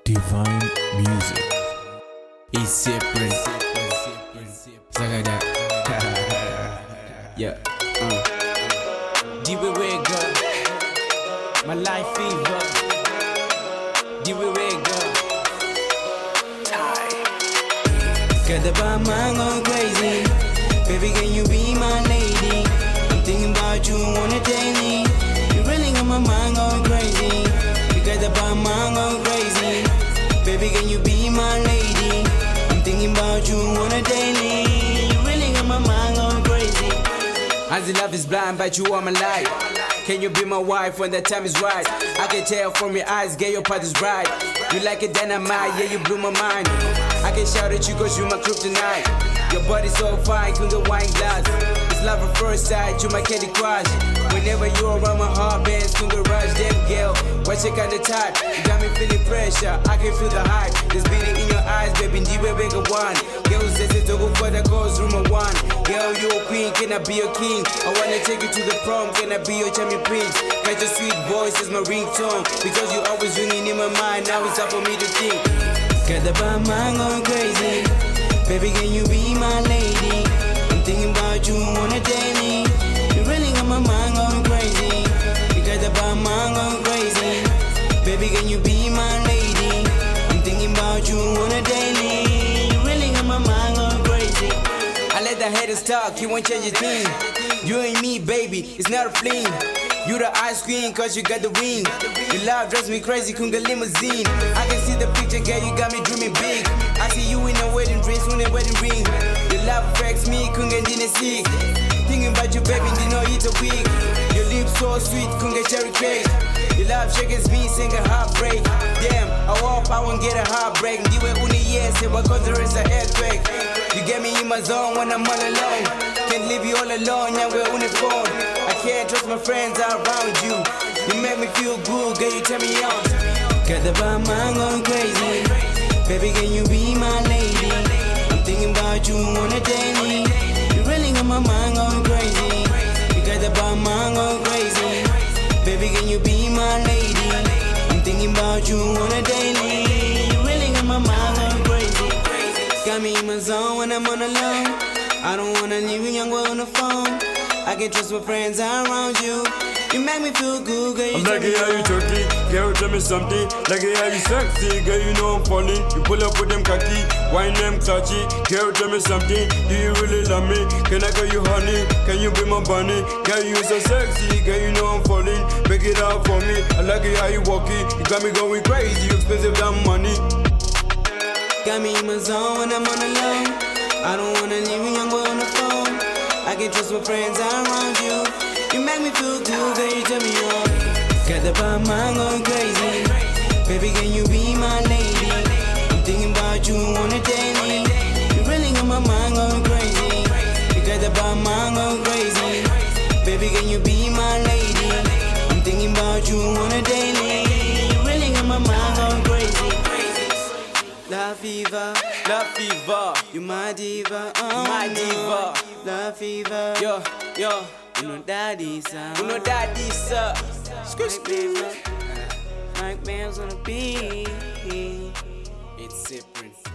Divine Music. It's separate. Zagaga. Yeah. Diwewega. My life fever. Diwewega. Got the bar mind going crazy. Baby, can you be my lady? I'm thinking about you, wanna date me. You really got my mind going crazy. You got the bar mind going crazy. Baby, can you be my lady? I'm thinking about you, wanna date me. You really got my mind going crazy. As the love is blind, but you are my light. Can you be my wife when the time is right? I can tell from your eyes, get your part is bright. You like it dynamite, yeah, you blew my mind. I can shout at you cause you my kryptonite. Your body's so fine, couldn't get wine glass. It's love at first sight, you my candy crush. Whenever you around my heart, bands couldn't rush. Damn girl, what's your kind of type? You got me feeling pressure, I can feel the hype. There's beating in your eyes, baby, ndiwe bigger one. Girl says it's to go for the cause, room one. Girl, you a queen, can I be your king? I wanna take you to the prom, can I be your champion prince? Got your sweet voice is my ringtone. Because you always ringing in my mind, now it's time for me to think. Got the bar mind going crazy. Baby, can you be my lady? I'm thinking about you, wanna date me. You really got my mind going crazy. You got the bar mind going crazy. Baby, can you be my lady? I'm thinking about you, wanna date me. You really got my mind going crazy. I let the haters talk, you won't change a thing. You and me, baby, it's not a fling. You the ice cream cause you got the ring. Your love drives me crazy, kunga limousine. I can see the picture, girl, you got me dreaming big. I see you in a wedding dress, with a wedding ring. Your love affects me, kunga dine sick. Thinking about you, baby, didn't know it's a week. Your lips so sweet, kunga cherry cake. Your love shakes me, sing a heartbreak. Damn, I hope I won't get a heartbreak. Diwe uni yes, but cause there is an earthquake. You get me in my zone when I'm all alone. Can't leave you all alone, yeah, we're on the phone. I can't trust my friends around you. You make me feel good, girl, you turn me on. Got the bar mind going crazy. Baby, can you be my lady? I'm thinking about you, wanna date me. You really got my mind going crazy. You got the bar mind going crazy. Baby, can you be my lady? I'm thinking about you, wanna date me. You really got my mind going crazy. Got me in my zone when I'm on alone. I don't wanna leave you young on the phone. I can trust my friends around you. You make me feel good, girl. I'm like it how you turkey, girl, tell me something. Like it how you sexy, girl, you know I'm falling. You pull up with them khaki, wine them touchy. Girl, tell me something, do you really love me? Can I call you honey? Can you be my bunny? Girl, you so sexy, girl, you know I'm falling. Break it out for me, I like it how you walk it. You got me going crazy, you expensive than money. Got me in my zone when I'm on alone. I don't wanna leave you young on the phone. I can trust my friends around you. You make me feel good, girl, you turn me on. Got the bar mind going crazy. Baby, can you be my lady? I'm thinking about you, wanna date me. You really got my mind going crazy. You got the bar mind going crazy. Baby, can you be my lady? I'm thinking about you, wanna date me. You really got my mind going crazy. Love fever, you my diva, my diva. Love fever, yo, you know daddy son, Mike Man's on the beat. It's different.